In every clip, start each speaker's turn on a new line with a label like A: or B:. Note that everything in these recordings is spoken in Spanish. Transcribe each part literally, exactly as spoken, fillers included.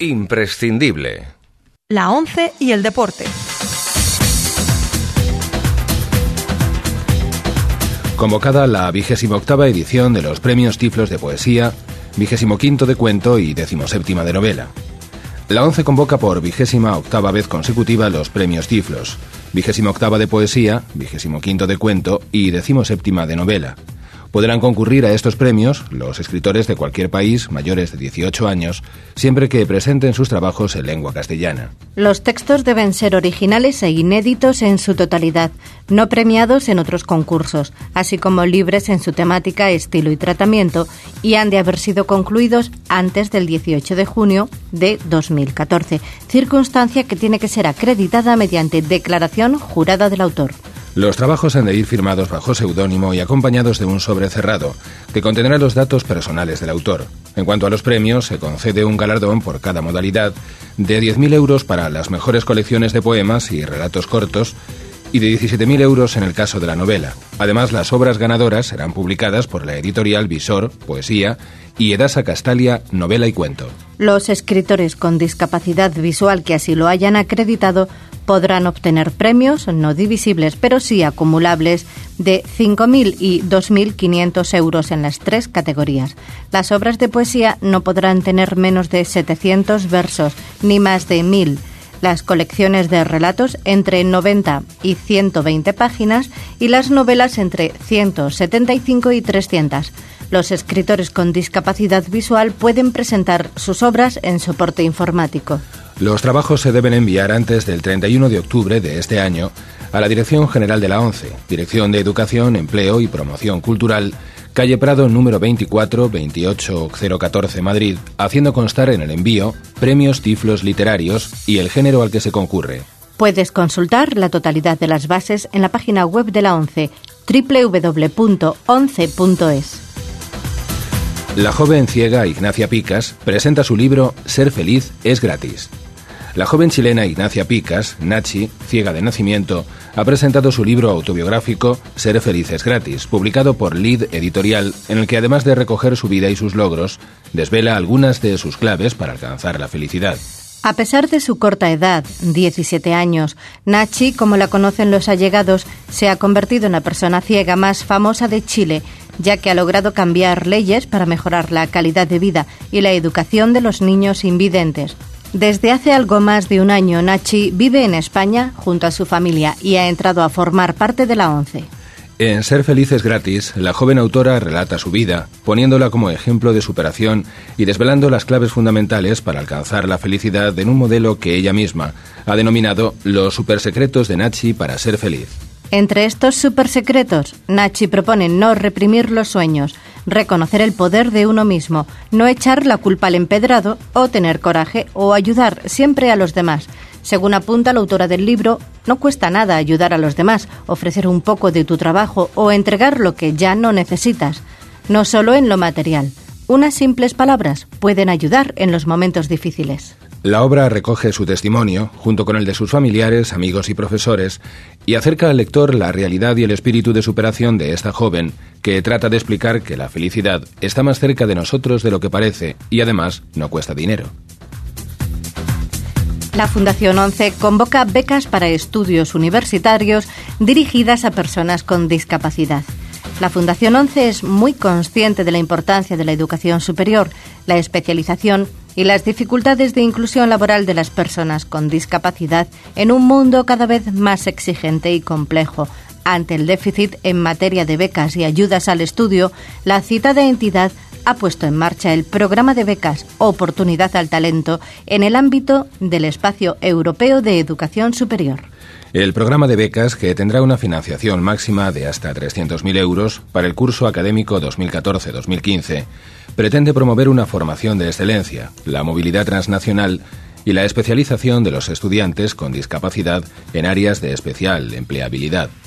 A: imprescindible.
B: La ONCE y el deporte.
C: Convocada la vigésima octava edición de los Premios Tiflos de Poesía, vigésimo quinto de Cuento y decimoséptima de Novela. La ONCE convoca por vigésima octava vez consecutiva los Premios Tiflos, vigésima octava de Poesía, vigésimo quinto de Cuento y decimoséptima de Novela. Podrán concurrir a estos premios los escritores de cualquier país mayores de dieciocho años, siempre que presenten sus trabajos en lengua castellana.
D: Los textos deben ser originales e inéditos en su totalidad, no premiados en otros concursos, así como libres en su temática, estilo y tratamiento, y han de haber sido concluidos antes del dieciocho de junio de dos mil catorce, circunstancia que tiene que ser acreditada mediante declaración jurada del autor.
C: Los trabajos han de ir firmados bajo seudónimo y acompañados de un sobre cerrado, que contendrá los datos personales del autor. En cuanto a los premios, se concede un galardón por cada modalidad de diez mil euros para las mejores colecciones de poemas y relatos cortos y de diecisiete mil euros en el caso de la novela. Además, las obras ganadoras serán publicadas por la editorial Visor, Poesía, y Edasa Castalia, Novela y Cuento.
D: Los escritores con discapacidad visual que así lo hayan acreditado podrán obtener premios no divisibles, pero sí acumulables, de cinco mil y dos mil quinientos euros en las tres categorías. Las obras de poesía no podrán tener menos de setecientos versos, ni más de mil. Las colecciones de relatos entre noventa y ciento veinte páginas y las novelas entre ciento setenta y cinco y trescientas. Los escritores con discapacidad visual pueden presentar sus obras en soporte informático.
C: Los trabajos se deben enviar antes del treinta y uno de octubre de este año a la Dirección General de la ONCE, Dirección de Educación, Empleo y Promoción Cultural, calle Prado número veinticuatro, veintiocho cero catorce, Madrid, haciendo constar en el envío premios tiflos literarios y el género al que se concurre.
D: Puedes consultar la totalidad de las bases en la página web de la ONCE, doble u doble u doble u punto once punto es.
C: La joven ciega Ignacia Picas presenta su libro Ser feliz es gratis. La joven chilena Ignacia Picas, Nachi, ciega de nacimiento, ha presentado su libro autobiográfico Ser feliz es gratis, publicado por Lid Editorial, en el que además de recoger su vida y sus logros, desvela algunas de sus claves para alcanzar la felicidad.
D: A pesar de su corta edad, diecisiete años, Nachi, como la conocen los allegados, se ha convertido en la persona ciega más famosa de Chile, ya que ha logrado cambiar leyes para mejorar la calidad de vida y la educación de los niños invidentes. Desde hace algo más de un año, Nachi vive en España junto a su familia y ha entrado a formar parte de la ONCE.
C: En Ser feliz es gratis, la joven autora relata su vida, poniéndola como ejemplo de superación y desvelando las claves fundamentales para alcanzar la felicidad en un modelo que ella misma ha denominado los supersecretos de Nachi para ser feliz.
D: Entre estos supersecretos, Nachi propone no reprimir los sueños, reconocer el poder de uno mismo, no echar la culpa al empedrado o tener coraje o ayudar siempre a los demás. Según apunta la autora del libro, no cuesta nada ayudar a los demás, ofrecer un poco de tu trabajo o entregar lo que ya no necesitas. No solo en lo material. Unas simples palabras pueden ayudar en los momentos difíciles.
C: La obra recoge su testimonio, junto con el de sus familiares, amigos y profesores, y acerca al lector la realidad y el espíritu de superación de esta joven, que trata de explicar que la felicidad está más cerca de nosotros de lo que parece y además no cuesta dinero.
D: La Fundación ONCE convoca becas para estudios universitarios dirigidas a personas con discapacidad. La Fundación ONCE es muy consciente de la importancia de la educación superior, la especialización y las dificultades de inclusión laboral de las personas con discapacidad en un mundo cada vez más exigente y complejo. Ante el déficit en materia de becas y ayudas al estudio, la citada entidad ha puesto en marcha el programa de becas Oportunidad al Talento en el ámbito del Espacio Europeo de Educación Superior.
C: El programa de becas, que tendrá una financiación máxima de hasta trescientos mil euros para el curso académico dos mil catorce dos mil quince, pretende promover una formación de excelencia, la movilidad transnacional y la especialización de los estudiantes con discapacidad en áreas de especial empleabilidad.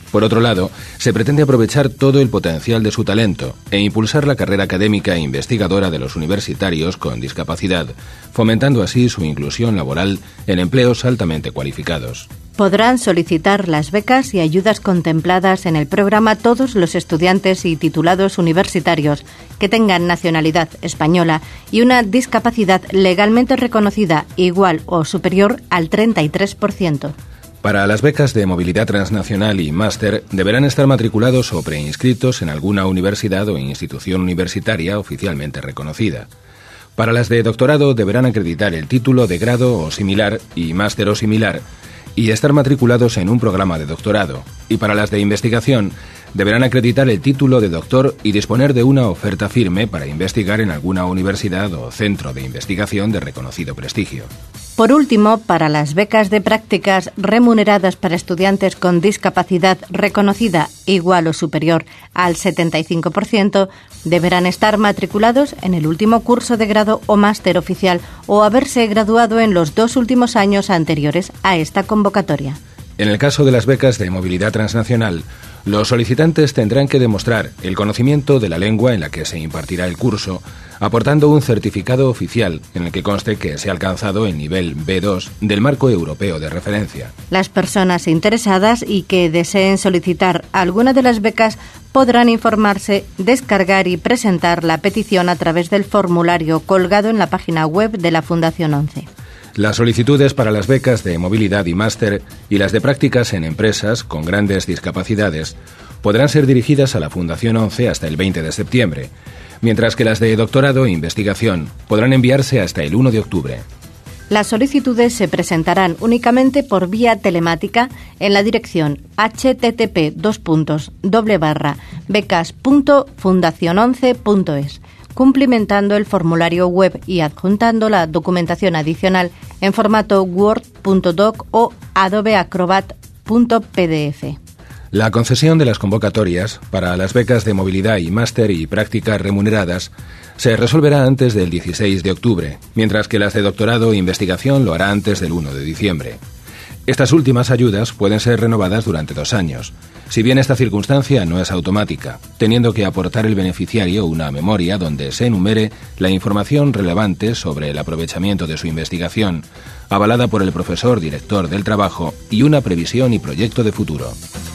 C: Por otro lado, se pretende aprovechar todo el potencial de su talento e impulsar la carrera académica e investigadora de los universitarios con discapacidad, fomentando así su inclusión laboral en empleos altamente cualificados.
D: Podrán solicitar las becas y ayudas contempladas en el programa todos los estudiantes y titulados universitarios que tengan nacionalidad española y una discapacidad legalmente reconocida igual o superior al treinta y tres por ciento.
C: Para las becas de movilidad transnacional y máster deberán estar matriculados o preinscritos en alguna universidad o institución universitaria oficialmente reconocida. Para las de doctorado deberán acreditar el título de grado o similar y máster o similar y estar matriculados en un programa de doctorado. Y para las de investigación deberán acreditar el título de doctor y disponer de una oferta firme para investigar en alguna universidad o centro de investigación de reconocido prestigio.
D: Por último, para las becas de prácticas remuneradas para estudiantes con discapacidad reconocida igual o superior al setenta y cinco por ciento, deberán estar matriculados en el último curso de grado o máster oficial o haberse graduado en los dos últimos años anteriores a esta convocatoria.
C: En el caso de las becas de movilidad transnacional, los solicitantes tendrán que demostrar el conocimiento de la lengua en la que se impartirá el curso, aportando un certificado oficial en el que conste que se ha alcanzado el nivel B dos del marco europeo de referencia.
D: Las personas interesadas y que deseen solicitar alguna de las becas podrán informarse, descargar y presentar la petición a través del formulario colgado en la página web de la Fundación once.
C: Las solicitudes para las becas de movilidad y máster y las de prácticas en empresas con grandes discapacidades podrán ser dirigidas a la Fundación once hasta el veinte de septiembre, mientras que las de doctorado e investigación podrán enviarse hasta el uno de octubre.
D: Las solicitudes se presentarán únicamente por vía telemática en la dirección h t t p dos puntos doble barra becas punto fundación once punto es, cumplimentando el formulario web y adjuntando la documentación adicional en formato word punto doc o adobe acrobat punto p d f.
C: La concesión de las convocatorias para las becas de movilidad y máster y prácticas remuneradas se resolverá antes del dieciséis de octubre, mientras que las de doctorado e investigación lo hará antes del uno de diciembre. Estas últimas ayudas pueden ser renovadas durante dos años, si bien esta circunstancia no es automática, teniendo que aportar el beneficiario una memoria donde se enumere la información relevante sobre el aprovechamiento de su investigación, avalada por el profesor director del trabajo y una previsión y proyecto de futuro.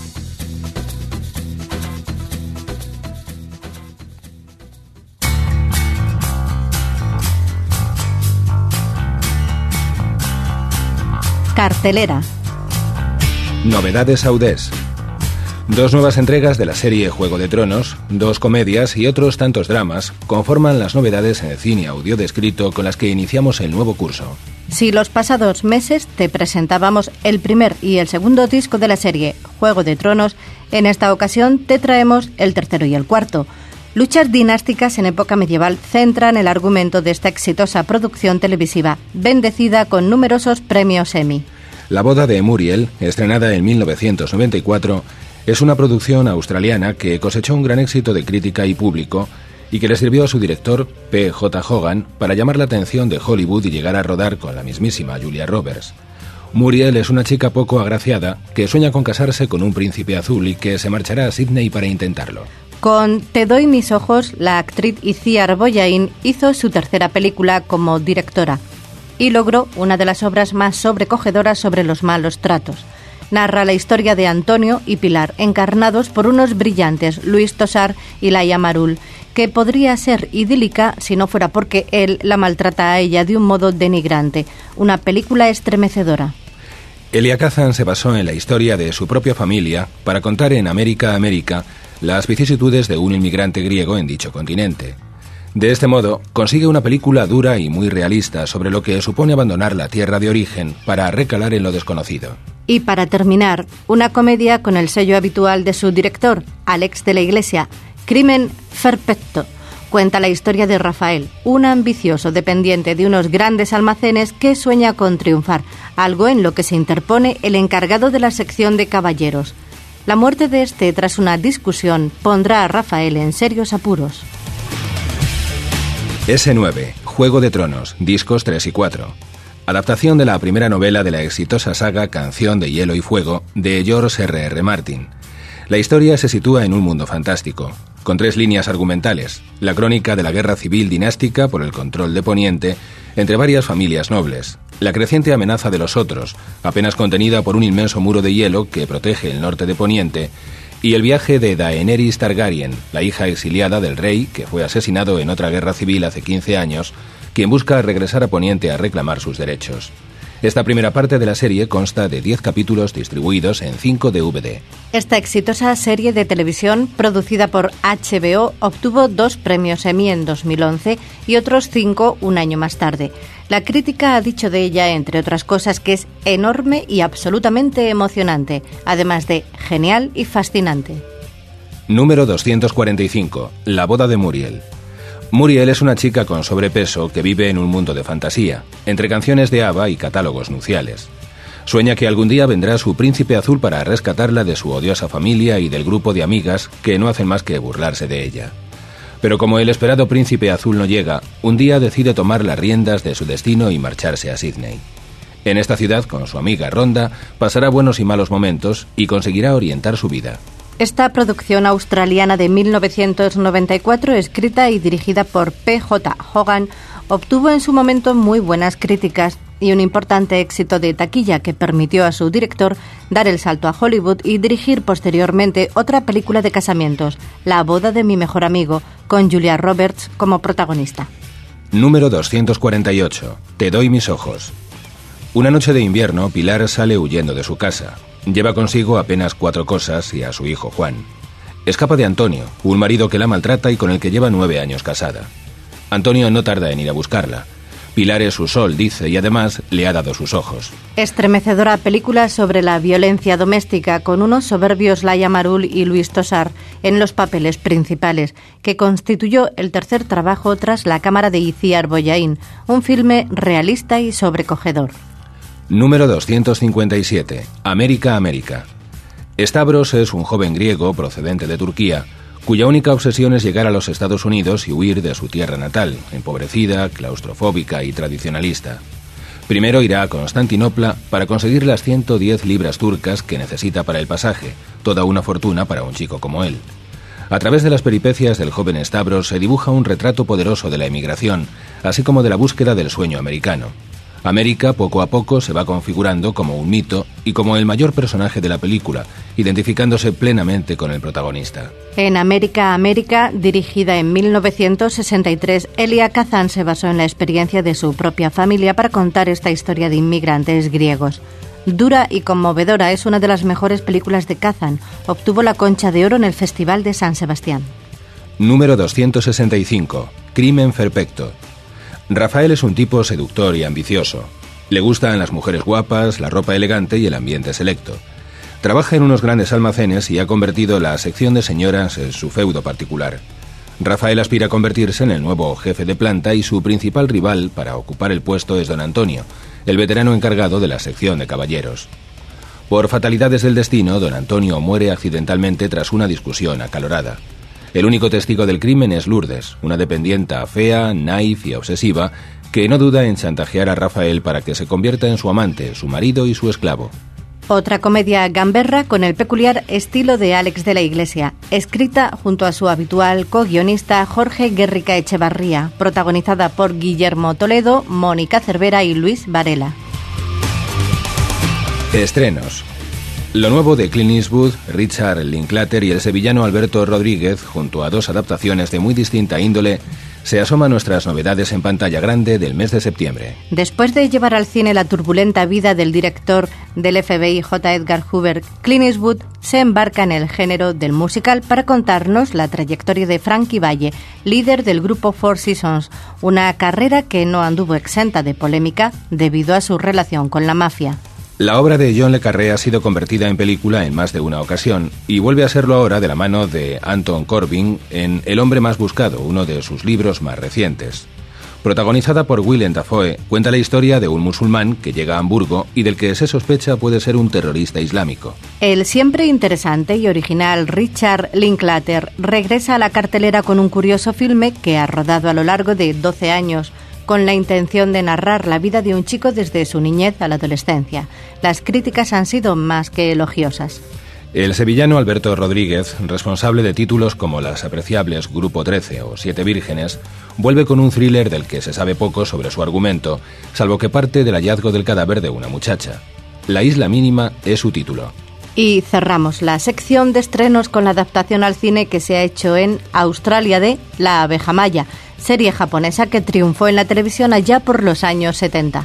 D: Cartelera.
C: Novedades Audés. Dos nuevas entregas de la serie Juego de Tronos, dos comedias y otros tantos dramas conforman las novedades en el cine audio descrito con las que iniciamos el nuevo curso.
D: Si los pasados meses te presentábamos el primer y el segundo disco de la serie Juego de Tronos, en esta ocasión te traemos el tercero y el cuarto. Luchas dinásticas en época medieval centran el argumento de esta exitosa producción televisiva, bendecida con numerosos premios Emmy.
C: La boda de Muriel, estrenada en mil novecientos noventa y cuatro, es una producción australiana que cosechó un gran éxito de crítica y público y que le sirvió a su director, P J Hogan, para llamar la atención de Hollywood y llegar a rodar con la mismísima Julia Roberts. Muriel es una chica poco agraciada que sueña con casarse con un príncipe azul y que se marchará a Sydney para intentarlo.
D: Con Te doy mis ojos, la actriz Iciar Boyain hizo su tercera película como directora y logró una de las obras más sobrecogedoras sobre los malos tratos. Narra la historia de Antonio y Pilar, encarnados por unos brillantes Luis Tosar y Laia Marul, que podría ser idílica si no fuera porque él la maltrata a ella de un modo denigrante. Una película estremecedora.
C: Elia Kazan se basó en la historia de su propia familia para contar en América, América las vicisitudes de un inmigrante griego en dicho continente. De este modo, consigue una película dura y muy realista sobre lo que supone abandonar la tierra de origen para recalar en lo desconocido.
D: Y para terminar, una comedia con el sello habitual de su director, Alex de la Iglesia, Crimen Perfecto. Cuenta la historia de Rafael, un ambicioso dependiente de unos grandes almacenes que sueña con triunfar, algo en lo que se interpone el encargado de la sección de caballeros. La muerte de este tras una discusión pondrá a Rafael en serios apuros.
C: ese nueve, Juego de Tronos, discos tres y cuatro. Adaptación de la primera novela de la exitosa saga Canción de Hielo y Fuego de George R R Martin. La historia se sitúa en un mundo fantástico, con tres líneas argumentales: la crónica de la guerra civil dinástica por el control de Poniente entre varias familias nobles, la creciente amenaza de los otros, apenas contenida por un inmenso muro de hielo que protege el norte de Poniente, y el viaje de Daenerys Targaryen, la hija exiliada del rey que fue asesinado en otra guerra civil hace quince años, quien busca regresar a Poniente a reclamar sus derechos. Esta primera parte de la serie consta de diez capítulos distribuidos en cinco D V D.
D: Esta exitosa serie de televisión, producida por H B O, obtuvo dos premios Emmy en dos mil once y otros cinco un año más tarde. La crítica ha dicho de ella, entre otras cosas, que es enorme y absolutamente emocionante, además de genial y fascinante.
C: Número doscientos cuarenta y cinco. La boda de Muriel. Muriel es una chica con sobrepeso que vive en un mundo de fantasía, entre canciones de ABBA y catálogos nupciales. Sueña que algún día vendrá su príncipe azul para rescatarla de su odiosa familia y del grupo de amigas que no hacen más que burlarse de ella. Pero como el esperado príncipe azul no llega, un día decide tomar las riendas de su destino y marcharse a Sydney. En esta ciudad, con su amiga Rhonda, pasará buenos y malos momentos y conseguirá orientar su vida.
D: Esta producción australiana de mil novecientos noventa y cuatro, escrita y dirigida por P J Hogan, obtuvo en su momento muy buenas críticas y un importante éxito de taquilla que permitió a su director dar el salto a Hollywood y dirigir posteriormente otra película de casamientos, La boda de mi mejor amigo, con Julia Roberts como protagonista.
C: Número doscientos cuarenta y ocho. Te doy mis ojos. Una noche de invierno, Pilar sale huyendo de su casa. Lleva consigo apenas cuatro cosas y a su hijo Juan. Escapa de Antonio, un marido que la maltrata y con el que lleva nueve años casada. Antonio no tarda en ir a buscarla. Pilar es su sol, dice, y además le ha dado sus ojos.
D: Estremecedora película sobre la violencia doméstica, con unos soberbios Laia Marul y Luis Tosar en los papeles principales, que constituyó el tercer trabajo tras La cámara de Iciar Bollaín, un filme realista y sobrecogedor.
C: Número doscientos cincuenta y siete. América, América. Stavros es un joven griego procedente de Turquía, cuya única obsesión es llegar a los Estados Unidos y huir de su tierra natal, empobrecida, claustrofóbica y tradicionalista. Primero irá a Constantinopla para conseguir las ciento diez libras turcas que necesita para el pasaje, toda una fortuna para un chico como él. A través de las peripecias del joven Stavros se dibuja un retrato poderoso de la emigración, así como de la búsqueda del sueño americano. América poco a poco se va configurando como un mito y como el mayor personaje de la película, identificándose plenamente con el protagonista.
D: En América, América, dirigida en mil novecientos sesenta y tres, Elia Kazan se basó en la experiencia de su propia familia para contar esta historia de inmigrantes griegos. Dura y conmovedora, es una de las mejores películas de Kazan. Obtuvo la Concha de Oro en el Festival de San Sebastián.
C: Número doscientos sesenta y cinco. Crimen perfecto. Rafael es un tipo seductor y ambicioso. Le gustan las mujeres guapas, la ropa elegante y el ambiente selecto. Trabaja en unos grandes almacenes y ha convertido la sección de señoras en su feudo particular. Rafael aspira a convertirse en el nuevo jefe de planta y su principal rival para ocupar el puesto es don Antonio, el veterano encargado de la sección de caballeros. Por fatalidades del destino, don Antonio muere accidentalmente tras una discusión acalorada. El único testigo del crimen es Lourdes, una dependienta fea, naif y obsesiva, que no duda en chantajear a Rafael para que se convierta en su amante, su marido y su esclavo.
D: Otra comedia gamberra con el peculiar estilo de Alex de la Iglesia, escrita junto a su habitual co-guionista Jorge Guerrica Echevarría, protagonizada por Guillermo Toledo, Mónica Cervera y Luis Varela.
C: Estrenos. Lo nuevo de Clint Eastwood, Richard Linklater y el sevillano Alberto Rodríguez, junto a dos adaptaciones de muy distinta índole, se asoma a nuestras novedades en pantalla grande del mes de septiembre.
D: Después de llevar al cine la turbulenta vida del director del F B I J. Edgar Hoover, Clint Eastwood se embarca en el género del musical para contarnos la trayectoria de Frankie Valli, líder del grupo Four Seasons, una carrera que no anduvo exenta de polémica debido a su relación con la mafia.
C: La obra de John le Carré ha sido convertida en película en más de una ocasión y vuelve a serlo ahora de la mano de Anton Corbijn en El hombre más buscado, uno de sus libros más recientes. Protagonizada por Willem Dafoe, cuenta la historia de un musulmán que llega a Hamburgo y del que se sospecha puede ser un terrorista islámico.
D: El siempre interesante y original Richard Linklater regresa a la cartelera con un curioso filme que ha rodado a lo largo de doce años, con la intención de narrar la vida de un chico desde su niñez a la adolescencia. Las críticas han sido más que elogiosas.
C: El sevillano Alberto Rodríguez, responsable de títulos como Las apreciables Grupo trece o Siete vírgenes, vuelve con un thriller del que se sabe poco sobre su argumento, salvo que parte del hallazgo del cadáver de una muchacha. La isla mínima es su título.
D: Y cerramos la sección de estrenos con la adaptación al cine que se ha hecho en Australia de La abeja maya, serie japonesa que triunfó en la televisión allá por los años setenta.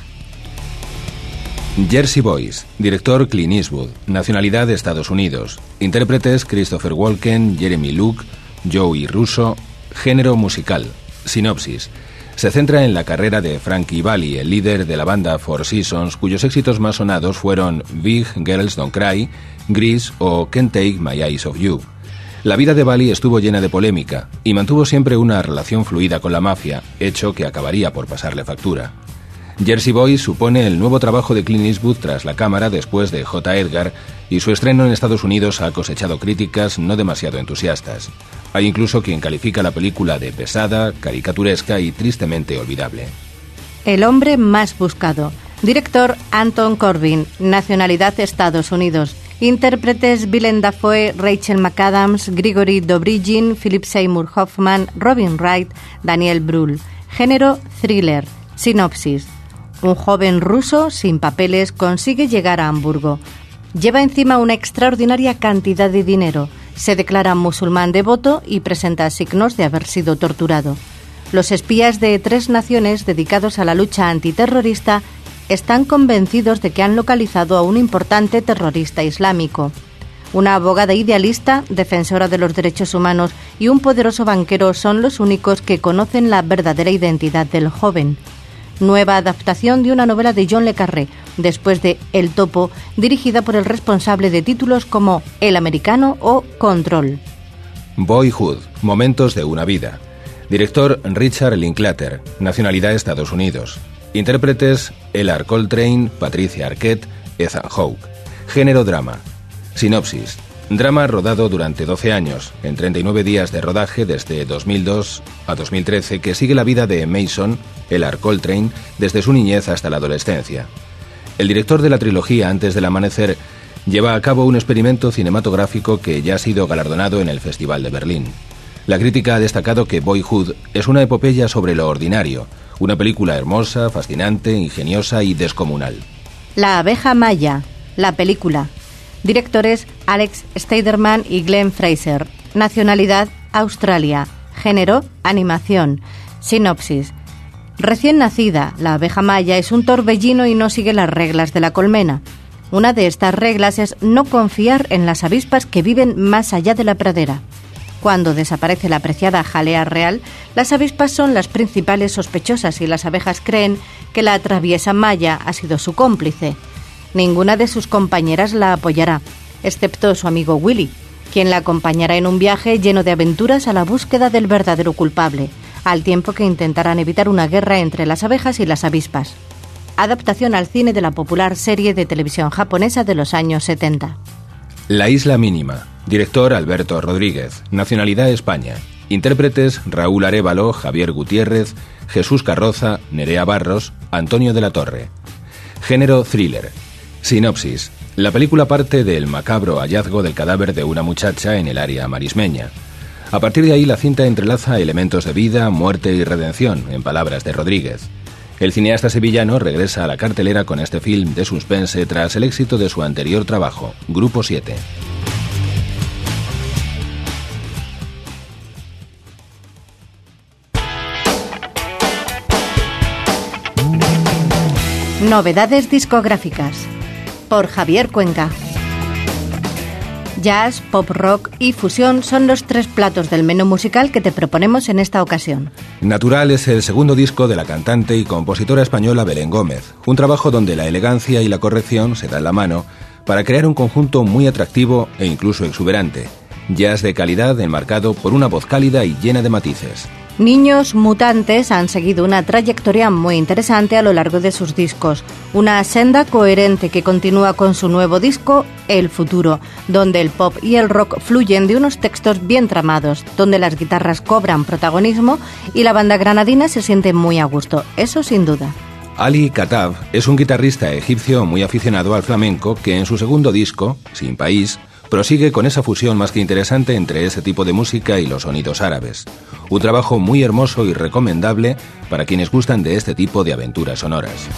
C: Jersey Boys, director Clint Eastwood, nacionalidad de Estados Unidos, intérpretes Christopher Walken, Jeremy Luke, Joey Russo, género musical, sinopsis. Se centra en la carrera de Frankie Valli, el líder de la banda Four Seasons, cuyos éxitos más sonados fueron Big Girls Don't Cry, Grease o Can't Take My Eyes Off You. La vida de Valli estuvo llena de polémica y mantuvo siempre una relación fluida con la mafia, hecho que acabaría por pasarle factura. Jersey Boys supone el nuevo trabajo de Clint Eastwood tras la cámara después de J. Edgar, y su estreno en Estados Unidos ha cosechado críticas no demasiado entusiastas. Hay incluso quien califica la película de pesada, caricaturesca y tristemente olvidable.
D: El hombre más buscado. Director Anton Corbijn, nacionalidad Estados Unidos. Intérpretes Willem Dafoe, Rachel McAdams, Grigory Dobrigin, Philip Seymour Hoffman, Robin Wright, Daniel Brühl. Género thriller. Sinopsis. Un joven ruso sin papeles consigue llegar a Hamburgo. Lleva encima una extraordinaria cantidad de dinero. Se declara musulmán devoto y presenta signos de haber sido torturado. Los espías de tres naciones dedicados a la lucha antiterrorista están convencidos de que han localizado a un importante terrorista islámico. Una abogada idealista, defensora de los derechos humanos y un poderoso banquero son los únicos que conocen la verdadera identidad del joven. Nueva adaptación de una novela de John le Carré, después de El Topo, dirigida por el responsable de títulos como El Americano o Control.
C: Boyhood, momentos de una vida. Director Richard Linklater, nacionalidad Estados Unidos. Intérpretes Ellar Coltrane, Patricia Arquette, Ethan Hawke. Género drama. Sinopsis. Drama rodado durante doce años, en treinta y nueve días de rodaje desde dos mil dos a dos mil trece, que sigue la vida de Mason, Ellar Coltrane, desde su niñez hasta la adolescencia. El director de la trilogía Antes del amanecer lleva a cabo un experimento cinematográfico que ya ha sido galardonado en el Festival de Berlín. La crítica ha destacado que Boyhood es una epopeya sobre lo ordinario, una película hermosa, fascinante, ingeniosa y descomunal.
D: La abeja maya, la película. Directores Alex Steiderman y Glenn Fraser. Nacionalidad Australia. Género animación. Sinopsis. Recién nacida, la abeja maya es un torbellino y no sigue las reglas de la colmena. Una de estas reglas es no confiar en las avispas que viven más allá de la pradera. Cuando desaparece la apreciada jalea real, las avispas son las principales sospechosas y las abejas creen que la traviesa maya ha sido su cómplice. Ninguna de sus compañeras la apoyará, excepto su amigo Willy, quien la acompañará en un viaje lleno de aventuras a la búsqueda del verdadero culpable, al tiempo que intentarán evitar una guerra entre las abejas y las avispas. Adaptación al cine de la popular serie de televisión japonesa de los años setenta.
C: La isla mínima. Director Alberto Rodríguez. Nacionalidad España. Intérpretes Raúl Arévalo, Javier Gutiérrez, Jesús Carroza, Nerea Barros, Antonio de la Torre. Género thriller. Sinopsis. La película parte del macabro hallazgo del cadáver de una muchacha en el área marismeña. A partir de ahí la cinta entrelaza elementos de vida, muerte y redención, en palabras de Rodríguez. El cineasta sevillano regresa a la cartelera con este film de suspense tras el éxito de su anterior trabajo, Grupo siete.
D: Novedades discográficas. Por Javier Cuenca. Jazz, pop rock y fusión son los tres platos del menú musical que te proponemos en esta ocasión.
C: Natural es el segundo disco de la cantante y compositora española Belén Gómez, un trabajo donde la elegancia y la corrección se dan la mano para crear un conjunto muy atractivo e incluso exuberante. Jazz de calidad enmarcado por una voz cálida y llena de matices.
D: Niños Mutantes han seguido una trayectoria muy interesante a lo largo de sus discos, una senda coherente que continúa con su nuevo disco, El Futuro, donde el pop y el rock fluyen de unos textos bien tramados, donde las guitarras cobran protagonismo y la banda granadina se siente muy a gusto, eso sin duda.
C: Ali Khattab es un guitarrista egipcio muy aficionado al flamenco que en su segundo disco, Sin País, prosigue con esa fusión más que interesante entre ese tipo de música y los sonidos árabes. Un trabajo muy hermoso y recomendable para quienes gustan de este tipo de aventuras sonoras.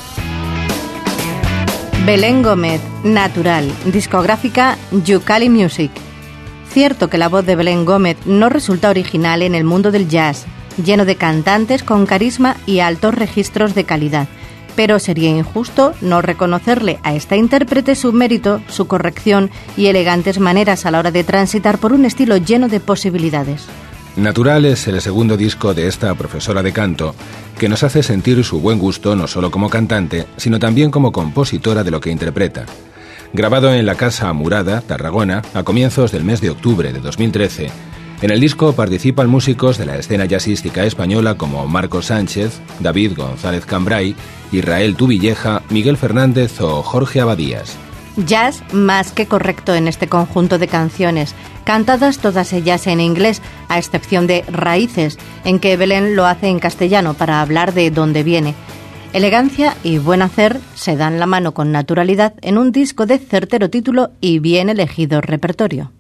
D: Belén Gómez, Natural, discográfica Yukali Music. Cierto que la voz de Belén Gómez no resulta original en el mundo del jazz, lleno de cantantes con carisma y altos registros de calidad, pero sería injusto no reconocerle a esta intérprete su mérito, su corrección y elegantes maneras a la hora de transitar por un estilo lleno de posibilidades.
C: Natural es el segundo disco de esta profesora de canto, que nos hace sentir su buen gusto no solo como cantante, sino también como compositora de lo que interpreta. Grabado en la Casa Amurada, Tarragona, a comienzos del mes de octubre de dos mil trece, en el disco participan músicos de la escena jazzística española como Marco Sánchez, David González Cambray, Israel Tubilleja, Miguel Fernández o Jorge Abadías.
D: Jazz más que correcto en este conjunto de canciones, cantadas todas ellas en inglés, a excepción de Raíces, en que Belén lo hace en castellano para hablar de dónde viene. Elegancia y buen hacer se dan la mano con naturalidad en un disco de certero título y bien elegido repertorio.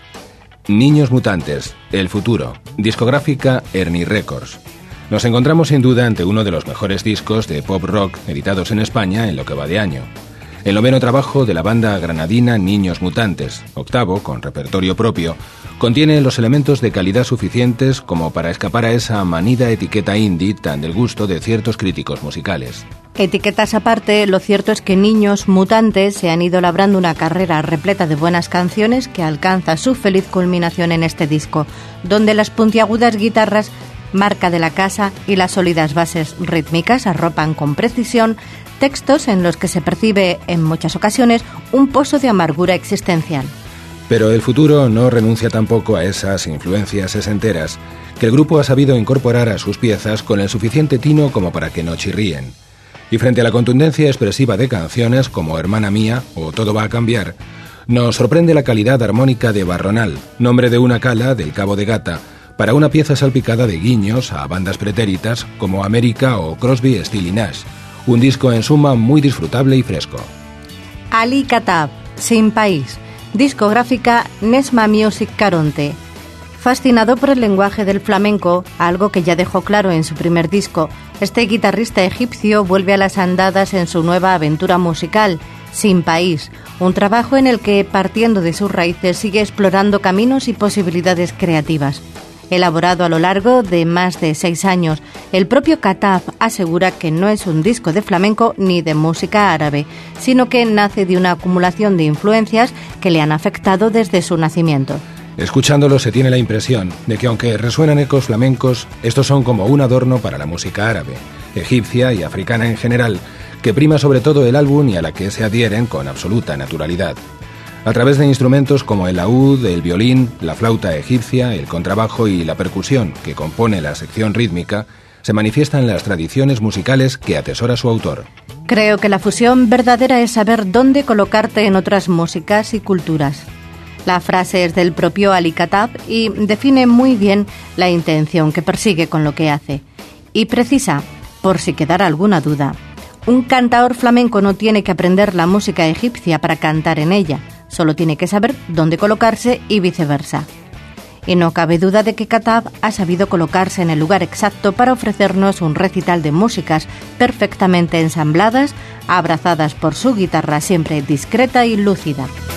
C: Niños Mutantes, El Futuro, discográfica Ernie Records. Nos encontramos sin duda ante uno de los mejores discos de pop rock editados en España en lo que va de año. El noveno trabajo de la banda granadina Niños Mutantes, octavo con repertorio propio, contiene los elementos de calidad suficientes como para escapar a esa manida etiqueta indie tan del gusto de ciertos críticos musicales.
D: Etiquetas aparte, lo cierto es que Niños Mutantes se han ido labrando una carrera repleta de buenas canciones que alcanza su feliz culminación en este disco, donde las puntiagudas guitarras, marca de la casa, y las sólidas bases rítmicas arropan con precisión textos en los que se percibe, en muchas ocasiones, un pozo de amargura existencial.
C: Pero El Futuro no renuncia tampoco a esas influencias sesenteras que el grupo ha sabido incorporar a sus piezas con el suficiente tino como para que no chirríen. Y frente a la contundencia expresiva de canciones como Hermana Mía o Todo va a cambiar, nos sorprende la calidad armónica de Barronal, nombre de una cala del Cabo de Gata, para una pieza salpicada de guiños a bandas pretéritas como América o Crosby, Stills y Nash. Un disco en suma muy disfrutable y fresco.
D: Ali Katab, Sin País, discográfica Nesma Music Caronte. Fascinado por el lenguaje del flamenco, algo que ya dejó claro en su primer disco, este guitarrista egipcio vuelve a las andadas en su nueva aventura musical, Sin País, un trabajo en el que, partiendo de sus raíces, sigue explorando caminos y posibilidades creativas. Elaborado a lo largo de más de seis años, el propio Katab asegura que no es un disco de flamenco ni de música árabe, sino que nace de una acumulación de influencias que le han afectado desde su nacimiento.
C: Escuchándolo se tiene la impresión de que aunque resuenan ecos flamencos, estos son como un adorno para la música árabe, egipcia y africana en general, que prima sobre todo el álbum y a la que se adhieren con absoluta naturalidad. A través de instrumentos como el laúd, el violín, la flauta egipcia, el contrabajo y la percusión que compone la sección rítmica, se manifiestan las tradiciones musicales que atesora su autor.
D: Creo que la fusión verdadera es saber dónde colocarte en otras músicas y culturas. La frase es del propio Ali Katab y define muy bien la intención que persigue con lo que hace. Y precisa, por si quedara alguna duda, un cantaor flamenco no tiene que aprender la música egipcia para cantar en ella, solo tiene que saber dónde colocarse y viceversa. Y no cabe duda de que Katab ha sabido colocarse en el lugar exacto para ofrecernos un recital de músicas perfectamente ensambladas, abrazadas por su guitarra siempre discreta y lúcida.